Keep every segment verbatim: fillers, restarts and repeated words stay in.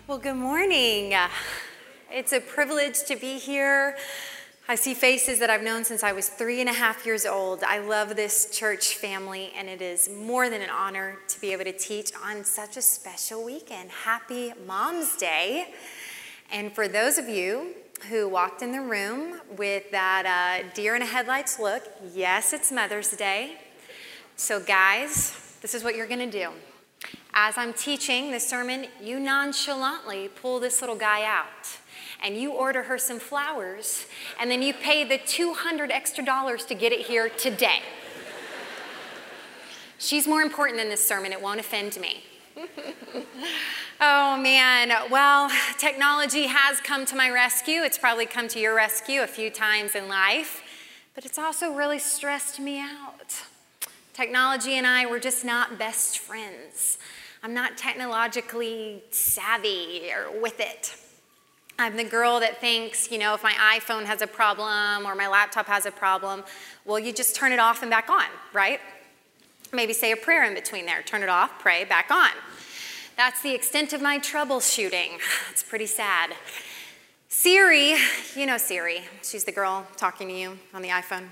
Well, good morning. It's a privilege to be here. I see faces that I've known since I was three and a half years old. I love this church family, and it is more than an honor to be able to teach on such a special weekend. Happy Mom's Day. And for those of you who walked in the room with that uh, deer in a headlights look, yes, it's Mother's Day. So guys, this is what you're gonna do. As I'm teaching this sermon, you nonchalantly pull this little guy out and you order her some flowers, and then you pay the two hundred extra dollars to get it here today. She's more important than this sermon. It won't offend me. Oh man, well, technology has come to my rescue. It's probably come to your rescue a few times in life, but it's also really stressed me out. Technology and I, we're just not best friends. I'm not technologically savvy or with it. I'm the girl that thinks, you know, if my iPhone has a problem or my laptop has a problem, well, you just turn it off and back on, right? Maybe say a prayer in between there. Turn it off, pray, back on. That's the extent of my troubleshooting. It's pretty sad. Siri, you know Siri. She's the girl talking to you on the iPhone.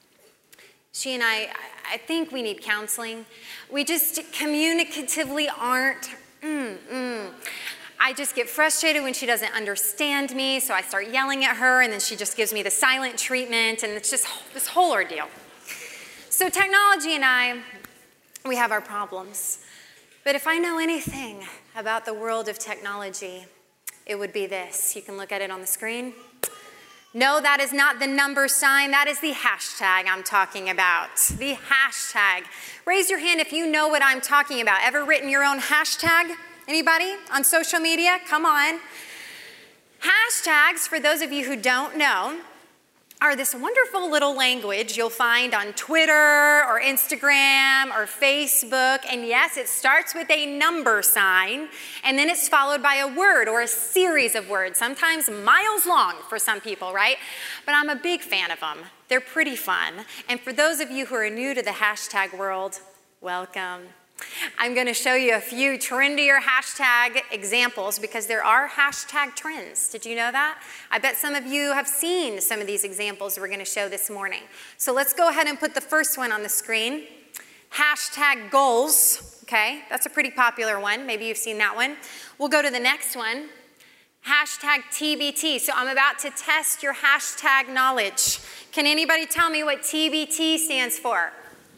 She and I, I think we need counseling. We just communicatively aren't, mm, mm. I just get frustrated when she doesn't understand me, so I start yelling at her, and then she just gives me the silent treatment, and it's just this whole ordeal. So technology and I, we have our problems. But if I know anything about the world of technology, it would be this. You can look at it on the screen. No, that is not the number sign. That is the hashtag I'm talking about. The hashtag. Raise your hand if you know what I'm talking about. Ever written your own hashtag? Anybody on social media? Come on. Hashtags, for those of you who don't know, are this wonderful little language you'll find on Twitter or Instagram or Facebook. And yes, it starts with a number sign, and then it's followed by a word or a series of words, sometimes miles long for some people, right? But I'm a big fan of them. They're pretty fun. And for those of you who are new to the hashtag world, welcome. I'm going to show you a few trendier hashtag examples because there are hashtag trends. Did you know that? I bet some of you have seen some of these examples we're going to show this morning. So let's go ahead and put the first one on the screen. Hashtag goals. Okay, that's a pretty popular one. Maybe you've seen that one. We'll go to the next one. Hashtag T B T. So I'm about to test your hashtag knowledge. Can anybody tell me what T B T stands for?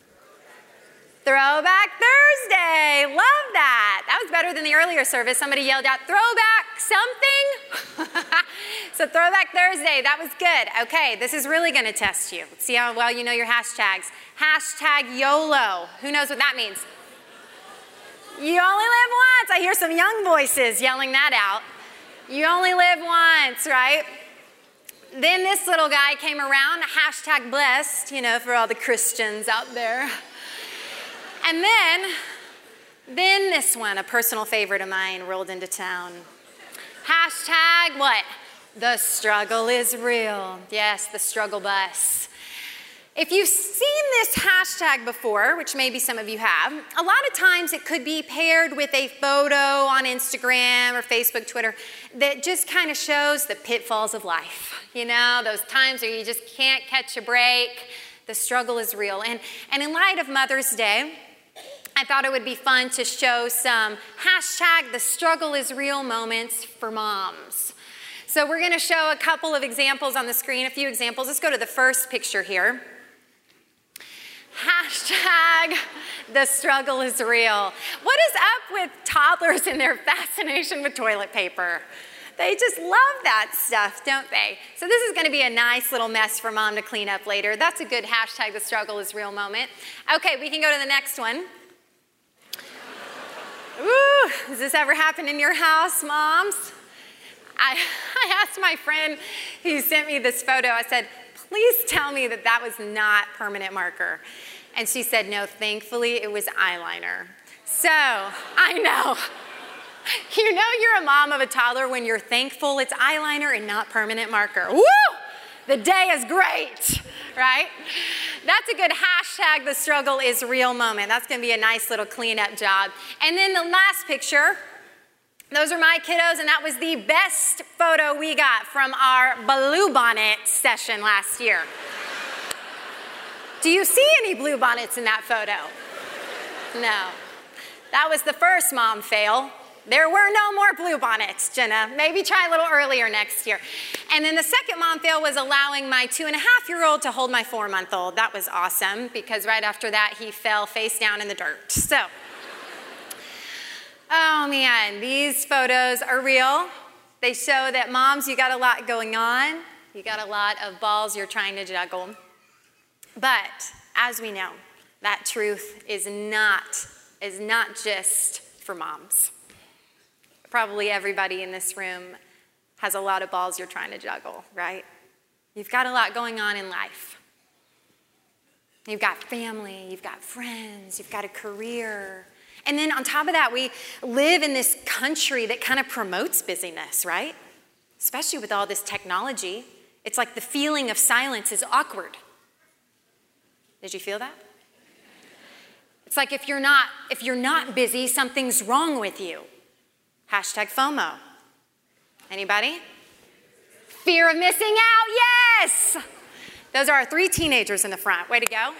Throwback Thursday. Love that. That was better than the earlier service. Somebody yelled out, throwback something. So Throwback Thursday, that was good. Okay, this is really going to test you. Let's see how well you know your hashtags. Hashtag YOLO. Who knows what that means? You only live once. I hear some young voices yelling that out. You only live once, right? Then this little guy came around, hashtag blessed, you know, for all the Christians out there. And then, then this one, a personal favorite of mine, rolled into town. Hashtag what? The struggle is real. Yes, the struggle bus. If you've seen this hashtag before, which maybe some of you have, a lot of times it could be paired with a photo on Instagram or Facebook, Twitter, that just kind of shows the pitfalls of life. You know, those times where you just can't catch a break. The struggle is real. And, and in light of Mother's Day, I thought it would be fun to show some hashtag the struggle is real moments for moms. So we're going to show a couple of examples on the screen, a few examples. Let's go to the first picture here. Hashtag the struggle is real. What is up with toddlers and their fascination with toilet paper? They just love that stuff, don't they? So this is going to be a nice little mess for mom to clean up later. That's a good hashtag the struggle is real moment. Okay, we can go to the next one. Ooh, has this ever happened in your house, moms? I, I asked my friend who sent me this photo, I said, please tell me that that was not permanent marker. And she said, no, thankfully it was eyeliner. So, I know. You know you're a mom of a toddler when you're thankful it's eyeliner and not permanent marker. Woo! The day is great, right? That's a good hashtag, the struggle is real moment. That's going to be a nice little cleanup job. And then the last picture, Those are my kiddos, and that was the best photo we got from our Bluebonnet session last year. Do you see any bluebonnets in that photo? No. That was the first mom fail. There were no more bluebonnets, Jenna. Maybe try a little earlier next year. And then the second mom fail was allowing my two and a half year old to hold my four month old. That was awesome because right after that he fell face down in the dirt. So, oh man, these photos are real. They show that moms, you got a lot going on. You got a lot of balls you're trying to juggle. But as we know, that truth is not, is not just for moms. Probably everybody in this room has a lot of balls you're trying to juggle, right? You've got a lot going on in life. You've got family, you've got friends, you've got a career. And then on top of that, we live in this country that kind of promotes busyness, right? Especially with all this technology. It's like the feeling of silence is awkward. Did you feel that? It's like if you're not, if you're not busy, something's wrong with you. Hashtag FOMO. Anybody? Fear of missing out, yes! Those are our three teenagers in the front. Way to go.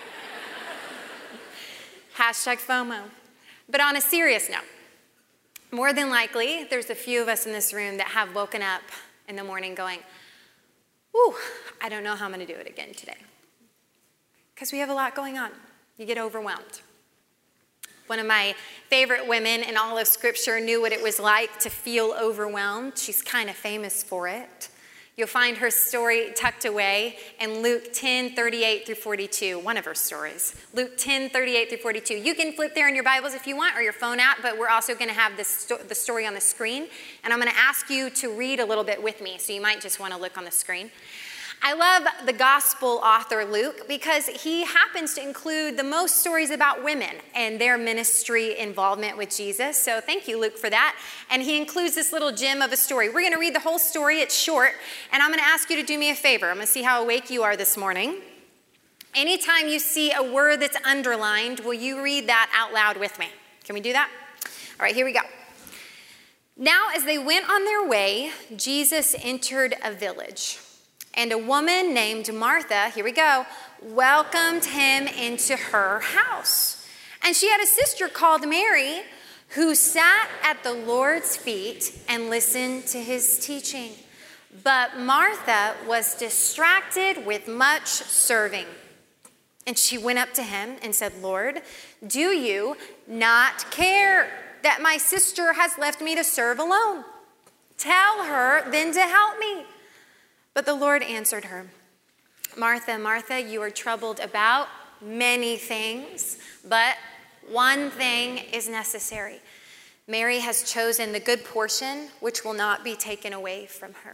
Hashtag FOMO. But on a serious note, more than likely, there's a few of us in this room that have woken up in the morning going, ooh, I don't know how I'm going to do it again today. Because we have a lot going on. You get overwhelmed. One of my favorite women in all of Scripture knew what it was like to feel overwhelmed. She's kind of famous for it. You'll find her story tucked away in Luke ten, thirty-eight through forty-two, one of her stories. Luke ten, thirty-eight through forty-two. You can flip there in your Bibles if you want or your phone app, but we're also going to have this sto- the story on the screen. And I'm going to ask you to read a little bit with me, so you might just want to look on the screen. I love the gospel author Luke because he happens to include the most stories about women and their ministry involvement with Jesus. So thank you, Luke, for that. And he includes this little gem of a story. We're going to read the whole story. It's short. And I'm going to ask you to do me a favor. I'm going to see how awake you are this morning. Anytime you see a word that's underlined, will you read that out loud with me? Can we do that? All right, here we go. Now, as they went on their way, Jesus entered a village. And a woman named Martha, here we go, welcomed him into her house. And she had a sister called Mary who sat at the Lord's feet and listened to his teaching. But Martha was distracted with much serving. And she went up to him and said, Lord, do you not care that my sister has left me to serve alone? Tell her then to help me. But the Lord answered her, Martha, Martha, you are troubled about many things, but one thing is necessary. Mary has chosen the good portion, which will not be taken away from her.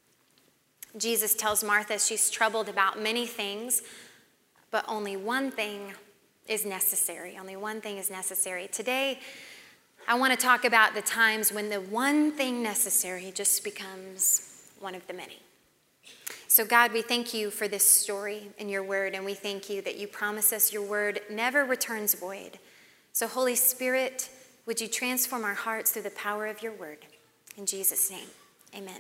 Jesus tells Martha she's troubled about many things, but only one thing is necessary. Only one thing is necessary. Today, I want to talk about the times when the one thing necessary just becomes one of the many. So God, we thank you for this story in your word, and we thank you that you promise us your word never returns void. So Holy Spirit, would you transform our hearts through the power of your word? In Jesus' name, amen.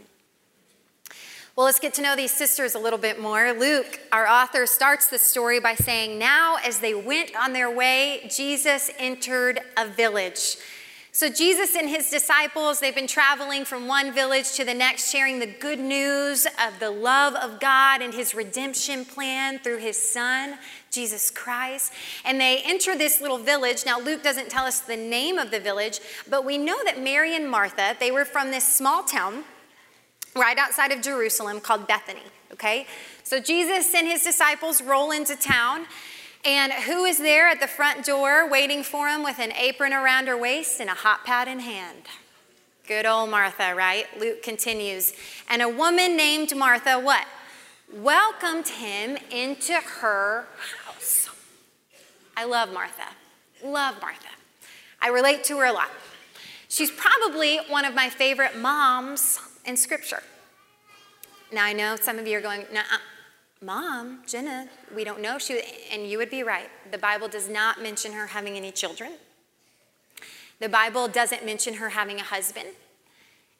Well, let's get to know these sisters a little bit more. Luke, our author, starts the story by saying, now as they went on their way, Jesus entered a village. So Jesus and his disciples, they've been traveling from one village to the next, sharing the good news of the love of God and his redemption plan through his son, Jesus Christ. And they enter this little village. Now, Luke doesn't tell us the name of the village, but we know that Mary and Martha, they were from this small town right outside of Jerusalem called Bethany, okay? So Jesus and his disciples roll into town. And who is there at the front door waiting for him with an apron around her waist and a hot pad in hand? Good old Martha, right? Luke continues. And a woman named Martha, what? Welcomed him into her house. I love Martha. Love Martha. I relate to her a lot. She's probably one of my favorite moms in Scripture. Now, I know some of you are going, nuh-uh. Mom, Jenna, we don't know if she, and you would be right. The Bible does not mention her having any children. The Bible doesn't mention her having a husband.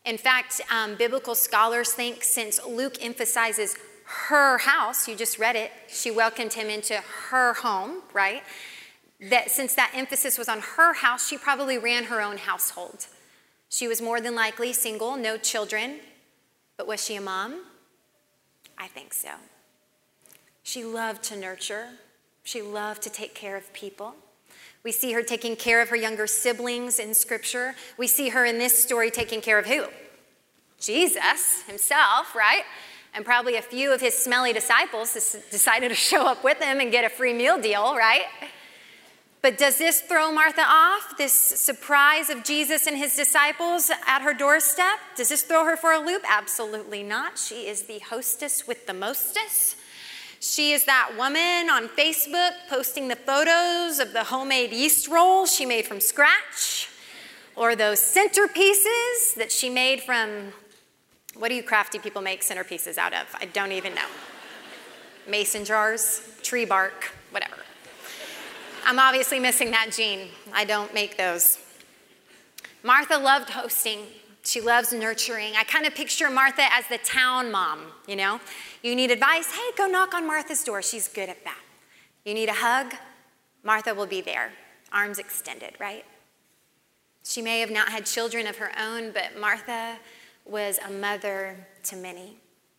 In fact, um, biblical scholars think since Luke emphasizes her house, you just read it, she welcomed him into her home, right? That since that emphasis was on her house, she probably ran her own household. She was more than likely single, no children, but was she a mom? I think so. She loved to nurture. She loved to take care of people. We see her taking care of her younger siblings in Scripture. We see her in this story taking care of who? Jesus himself, right? And probably a few of his smelly disciples decided to show up with him and get a free meal deal, right? But does this throw Martha off, this surprise of Jesus and his disciples at her doorstep? Does this throw her for a loop? Absolutely not. She is the hostess with the mostest. She is that woman on Facebook posting the photos of the homemade yeast rolls she made from scratch, or those centerpieces that she made from, what do you crafty people make centerpieces out of? I don't even know. Mason jars, tree bark, whatever. I'm obviously missing that gene. I don't make those. Martha loved hosting. She loves nurturing. I kind of picture Martha as the town mom, you know? You need advice? Hey, go knock on Martha's door. She's good at that. You need a hug? Martha will be there, arms extended, right? She may have not had children of her own, but Martha was a mother to many.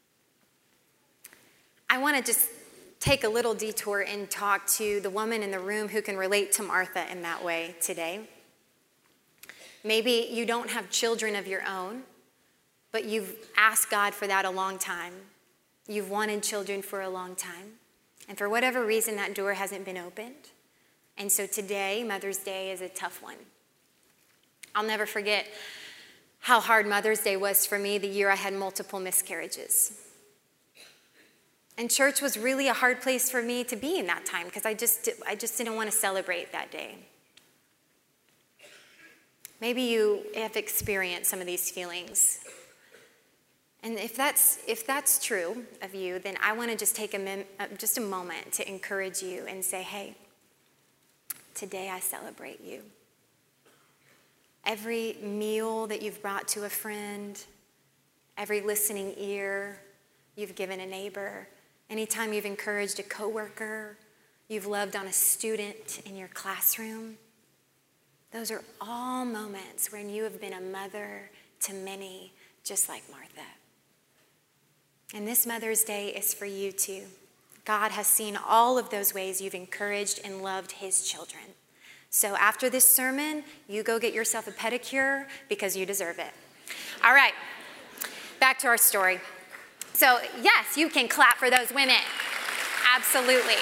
I want to just take a little detour and talk to the woman in the room who can relate to Martha in that way today. Maybe you don't have children of your own, but you've asked God for that a long time. You've wanted children for a long time. And for whatever reason, that door hasn't been opened. And so today, Mother's Day is a tough one. I'll never forget how hard Mother's Day was for me the year I had multiple miscarriages. And church was really a hard place for me to be in that time because I just, I just didn't want to celebrate that day. Maybe you have experienced some of these feelings. And if that's if that's true of you, then I want to just take a mem- just a moment to encourage you and say, hey, today I celebrate you. Every meal that you've brought to a friend, every listening ear you've given a neighbor, anytime you've encouraged a coworker, you've loved on a student in your classroom, those are all moments when you have been a mother to many, just like Martha. And this Mother's Day is for you too. God has seen all of those ways you've encouraged and loved his children. So after this sermon, you go get yourself a pedicure because you deserve it. All right, back to our story. So yes, you can clap for those women. Absolutely.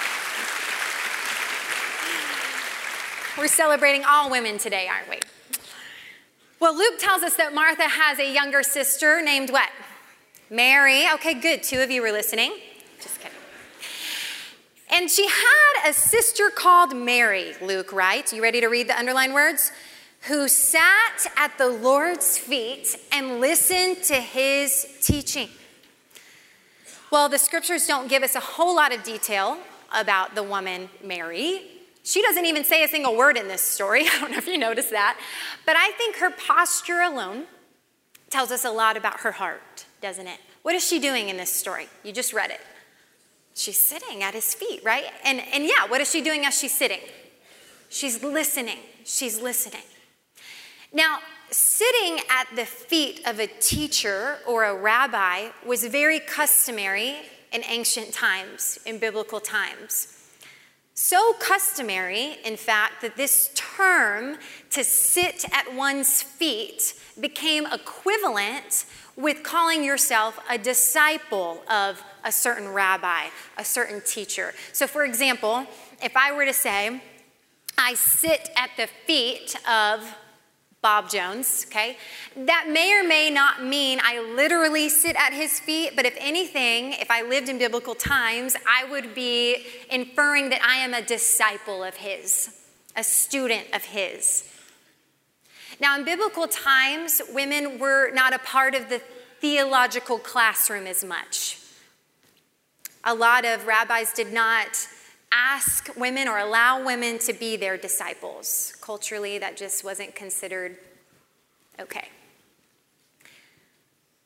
We're celebrating all women today, aren't we? Well, Luke tells us that Martha has a younger sister named what? Mary. Okay, good. Two of you were listening. Just kidding. And she had a sister called Mary, Luke writes. You ready to read the underlined words? Who sat at the Lord's feet and listened to his teaching. Well, the scriptures don't give us a whole lot of detail about the woman Mary. She doesn't even say a single word in this story. I don't know if you noticed that. But I think her posture alone tells us a lot about her heart, doesn't it? What is she doing in this story? You just read it. She's sitting at his feet, right? And, and yeah, what is she doing as she's sitting? She's listening. She's listening. Now, sitting at the feet of a teacher or a rabbi was very customary in ancient times, in biblical times. So customary, in fact, that this term to sit at one's feet became equivalent with calling yourself a disciple of a certain rabbi, a certain teacher. So for example, if I were to say, I sit at the feet of Bob Jones, okay? That may or may not mean I literally sit at his feet, but if anything, if I lived in biblical times, I would be inferring that I am a disciple of his, a student of his. Now, in biblical times, women were not a part of the theological classroom as much. A lot of rabbis did not ask women or allow women to be their disciples. Culturally, that just wasn't considered okay.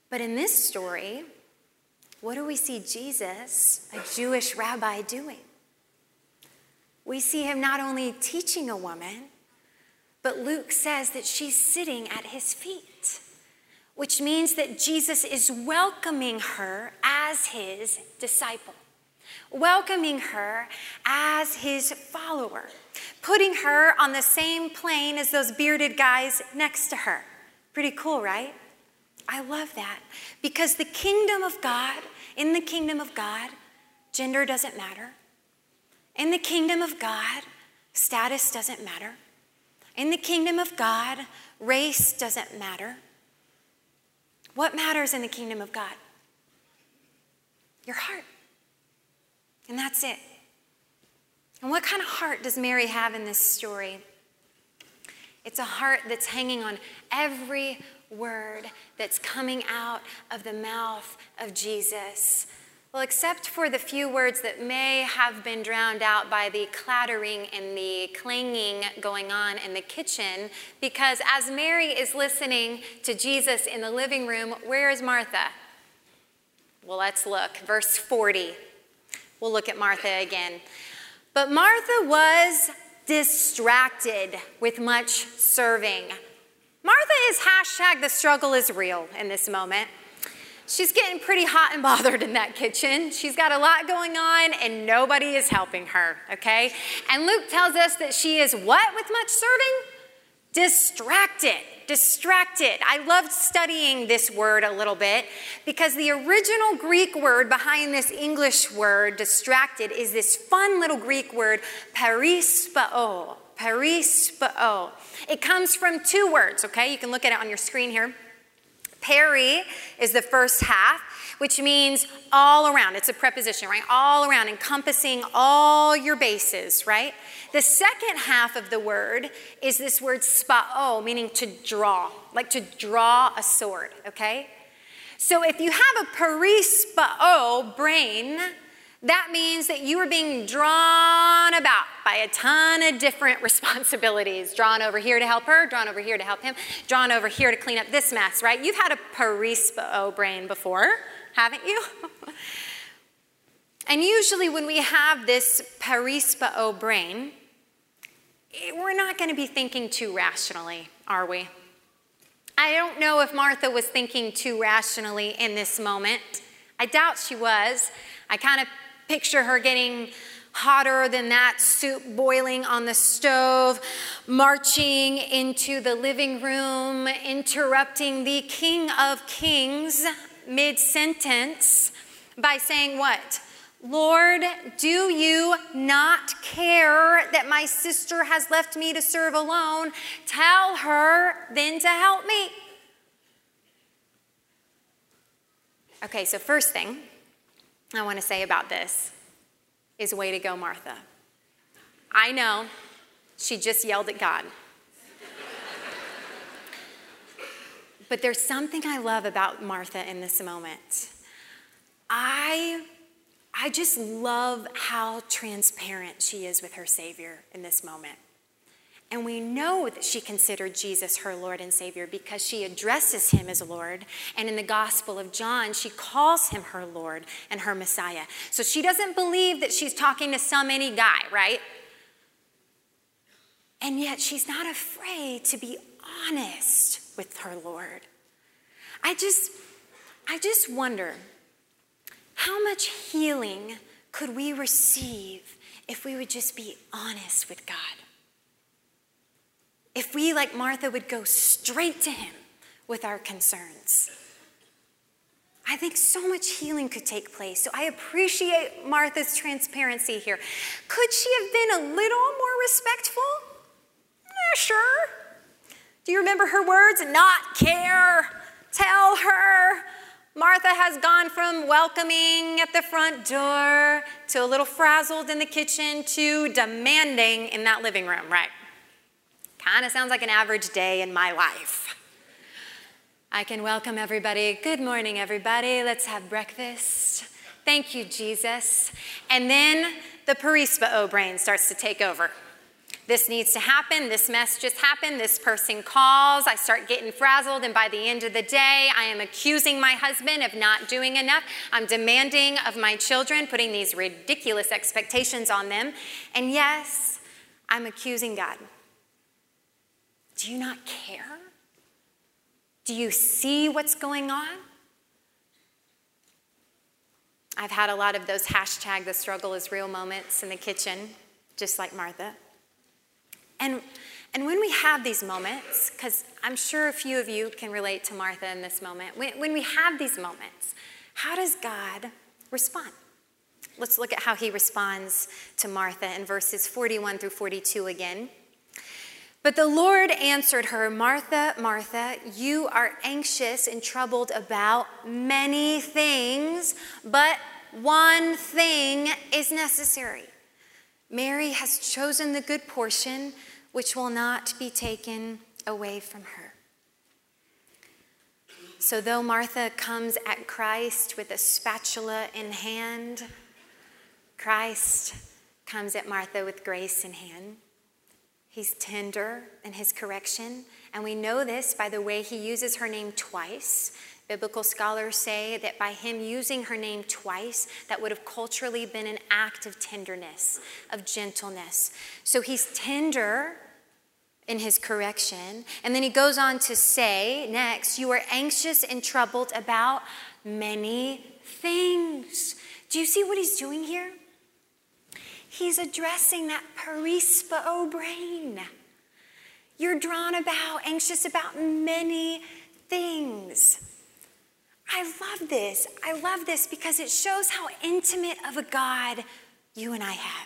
But in this story, what do we see Jesus, a Jewish rabbi, doing? We see him not only teaching a woman, but Luke says that she's sitting at his feet, which means that Jesus is welcoming her as his disciple, welcoming her as his follower, putting her on the same plane as those bearded guys next to her. Pretty cool, right? I love that, because the kingdom of God, in the kingdom of God, gender doesn't matter. In the kingdom of God, status doesn't matter. In the kingdom of God, race doesn't matter. What matters in the kingdom of God? Your heart. And that's it. And what kind of heart does Mary have in this story? It's a heart that's hanging on every word that's coming out of the mouth of Jesus. Well, except for the few words that may have been drowned out by the clattering and the clanging going on in the kitchen, because as Mary is listening to Jesus in the living room, where is Martha? Well, let's look. Verse forty. We'll look at Martha again. But Martha was distracted with much serving. Martha is hashtag the struggle is real in this moment. She's getting pretty hot and bothered in that kitchen. She's got a lot going on and nobody is helping her, okay? And Luke tells us that she is what with much serving? Distracted, distracted. I loved studying this word a little bit because the original Greek word behind this English word, distracted, is this fun little Greek word, perispao, perispao. It comes from two words, okay? You can look at it on your screen here. Peri is the first half, which means all around. It's a preposition, right? All around, encompassing all your bases, right? The second half of the word is this word spao, meaning to draw, like to draw a sword, okay? So if you have a perispao brain, that means that you are being drawn about by a ton of different responsibilities. Drawn over here to help her, drawn over here to help him, drawn over here to clean up this mess, right? You've had a perispao brain before, haven't you? And usually when we have this perispao brain, we're not going to be thinking too rationally, are we? I don't know if Martha was thinking too rationally in this moment. I doubt she was. I kind of picture her getting hotter than that soup boiling on the stove, marching into the living room, interrupting the King of Kings mid-sentence by saying what? Lord, do you not care that my sister has left me to serve alone? Tell her then to help me. Okay, so first thing I want to say about this is way to go, Martha. I know she just yelled at God. But there's something I love about Martha in this moment. I, I just love how transparent she is with her Savior in this moment. And we know that she considered Jesus her Lord and Savior because she addresses him as Lord. And in the Gospel of John, she calls him her Lord and her Messiah. So she doesn't believe that she's talking to some any guy, right? And yet she's not afraid to be honest with her Lord. I just, I just wonder, how much healing could we receive if we would just be honest with God? If we, like Martha, would go straight to him with our concerns. I think so much healing could take place. So I appreciate Martha's transparency here. Could she have been a little more respectful? Eh, sure. Do you remember her words? Not care. Tell her. Martha has gone from welcoming at the front door to a little frazzled in the kitchen to demanding in that living room, right? Kind of sounds like an average day in my life. I can welcome everybody. Good morning, everybody. Let's have breakfast. Thank you, Jesus. And then the perispao brain starts to take over. This needs to happen. This mess just happened. This person calls. I start getting frazzled. And by the end of the day, I am accusing my husband of not doing enough. I'm demanding of my children, putting these ridiculous expectations on them. And yes, I'm accusing God. Do you not care? Do you see what's going on? I've had a lot of those hashtag the struggle is real moments in the kitchen, just like Martha. And, and when we have these moments, because I'm sure a few of you can relate to Martha in this moment, when, when we have these moments, how does God respond? Let's look at how he responds to Martha in verses forty-one through forty-two again. But the Lord answered her, Martha, Martha, you are anxious and troubled about many things, but one thing is necessary. Mary has chosen the good portion, which will not be taken away from her. So though Martha comes at Christ with a spatula in hand, Christ comes at Martha with grace in hand. He's tender in his correction, and we know this by the way he uses her name twice. Biblical scholars say that by him using her name twice, that would have culturally been an act of tenderness, of gentleness. So he's tender in his correction, and then he goes on to say next, you are anxious and troubled about many things. Do you see what he's doing here? He's addressing that perispo brain. You're drawn about, anxious about many things. I love this. I love this because it shows how intimate of a God you and I have.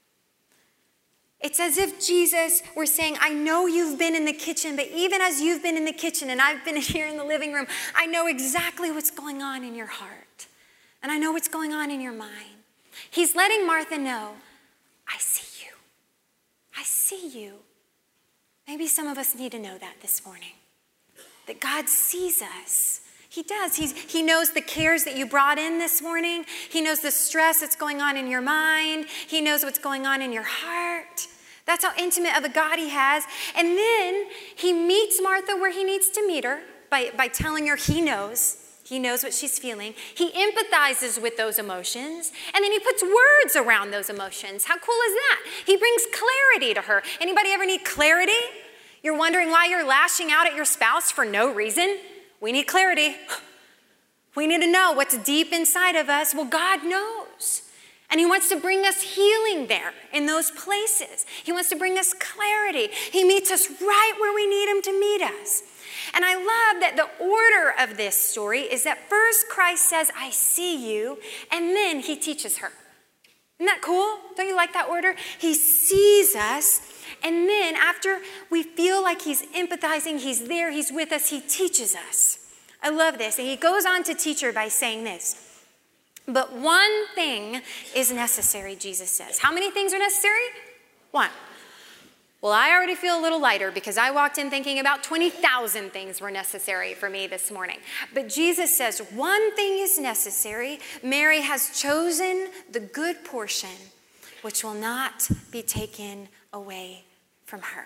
It's as if Jesus were saying, I know you've been in the kitchen, but even as you've been in the kitchen and I've been here in the living room, I know exactly what's going on in your heart. And I know what's going on in your mind. He's letting Martha know, I see you. I see you. Maybe some of us need to know that this morning. That God sees us. He does. He's, he knows the cares that you brought in this morning. He knows the stress that's going on in your mind. He knows what's going on in your heart. That's how intimate of a God he has. And then he meets Martha where he needs to meet her by, by telling her he knows. He knows what she's feeling. He empathizes with those emotions, and then he puts words around those emotions. How cool is that? He brings clarity to her. Anybody ever need clarity? You're wondering why you're lashing out at your spouse for no reason? We need clarity. We need to know what's deep inside of us. Well, God knows. And he wants to bring us healing there in those places. He wants to bring us clarity. He meets us right where we need him to meet us. And I love that the order of this story is that first Christ says, I see you, and then he teaches her. Isn't that cool? Don't you like that order? He sees us, and then after we feel like he's empathizing, he's there, he's with us, he teaches us. I love this. And he goes on to teach her by saying this. But one thing is necessary, Jesus says. How many things are necessary? One. Well, I already feel a little lighter because I walked in thinking about twenty thousand things were necessary for me this morning. But Jesus says one thing is necessary. Mary has chosen the good portion, which will not be taken away from her.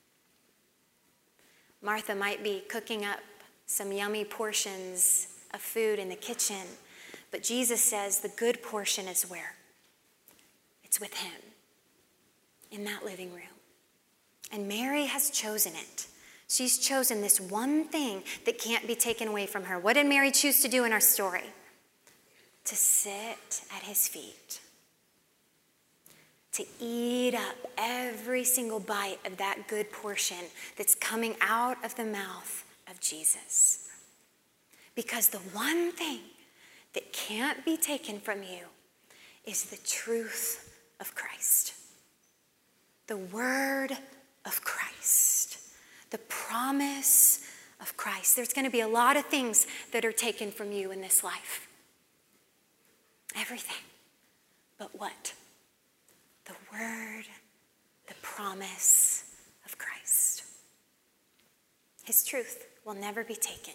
Martha might be cooking up some yummy portions of food in the kitchen, but Jesus says the good portion is where? It's with him, in that living room. And Mary has chosen it. She's chosen this one thing that can't be taken away from her. What did Mary choose to do in our story? To sit at his feet. To eat up every single bite of that good portion that's coming out of the mouth of Jesus. Because the one thing that can't be taken from you is the truth of Christ. The word of Christ. The promise of Christ. There's going to be a lot of things that are taken from you in this life. Everything. But what? The word, the promise of Christ. His truth will never be taken.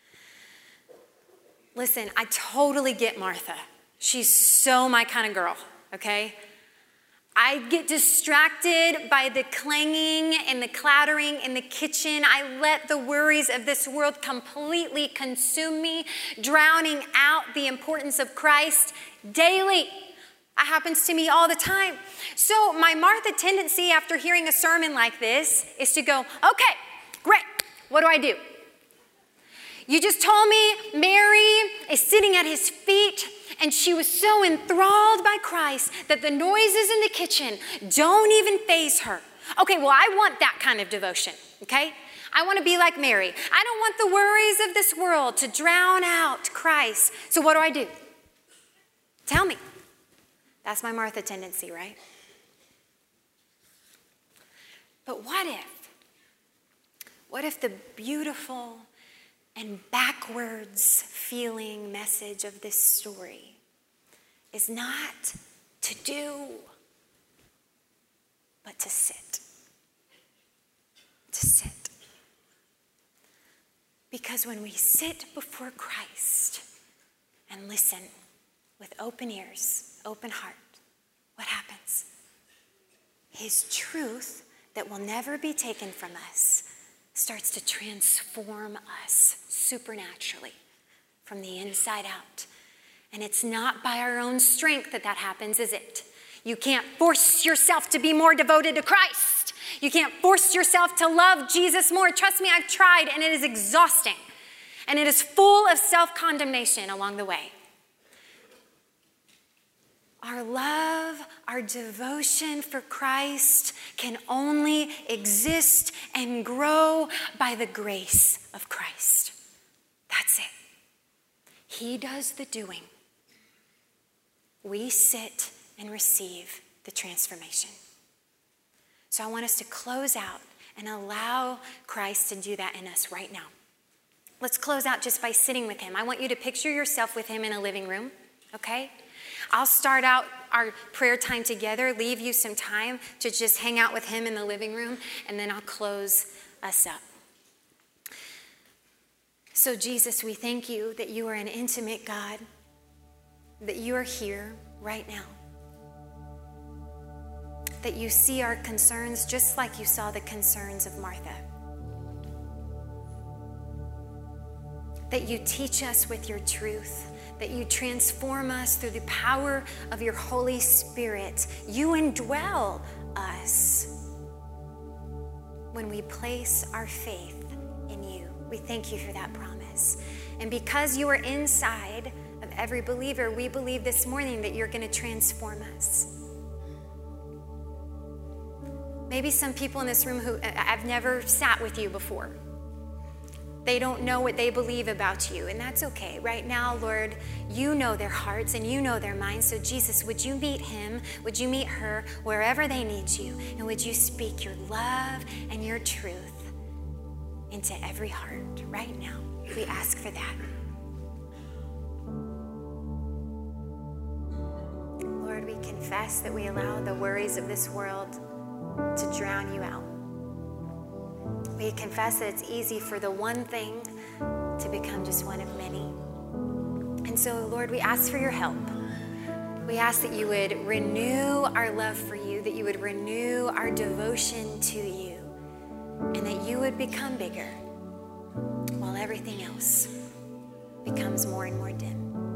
Listen, I totally get Martha. She's so my kind of girl, okay? I get distracted by the clanging and the clattering in the kitchen. I let the worries of this world completely consume me, drowning out the importance of Christ daily. That happens to me all the time. So my Martha tendency after hearing a sermon like this is to go, okay, great, what do I do? You just told me Mary is sitting at his feet, and she was so enthralled by Christ that the noises in the kitchen don't even faze her. Okay, well, I want that kind of devotion, okay? I want to be like Mary. I don't want the worries of this world to drown out Christ. So what do I do? Tell me. That's my Martha tendency, right? But what if? What if the beautiful and backwards feeling message of this story is not to do, but to sit. To sit. Because when we sit before Christ and listen with open ears, open heart, what happens? His truth that will never be taken from us starts to transform us supernaturally from the inside out. And it's not by our own strength that that happens, is it? You can't force yourself to be more devoted to Christ. You can't force yourself to love Jesus more. Trust me, I've tried, and it is exhausting. And it is full of self-condemnation along the way. Our love, our devotion for Christ can only exist and grow by the grace of Christ. That's it. He does the doing. We sit and receive the transformation. So I want us to close out and allow Christ to do that in us right now. Let's close out just by sitting with him. I want you to picture yourself with him in a living room, okay? I'll start out our prayer time together, leave you some time to just hang out with him in the living room, and then I'll close us up. So Jesus, we thank you that you are an intimate God, that you are here right now, that you see our concerns just like you saw the concerns of Martha, that you teach us with your truth, that you transform us through the power of your Holy Spirit. You indwell us when we place our faith in you. We thank you for that promise. And because you are inside of every believer, we believe this morning that you're going to transform us. Maybe some people in this room who I've never sat with you before. They don't know what they believe about you, and that's okay. Right now, Lord, you know their hearts and you know their minds. So Jesus, would you meet him? Would you meet her wherever they need you? And would you speak your love and your truth into every heart right now? We ask for that. Lord, we confess that we allow the worries of this world to drown you out. We confess that it's easy for the one thing to become just one of many. And so, Lord, we ask for your help. We ask that you would renew our love for you, that you would renew our devotion to you, and that you would become bigger while everything else becomes more and more dim.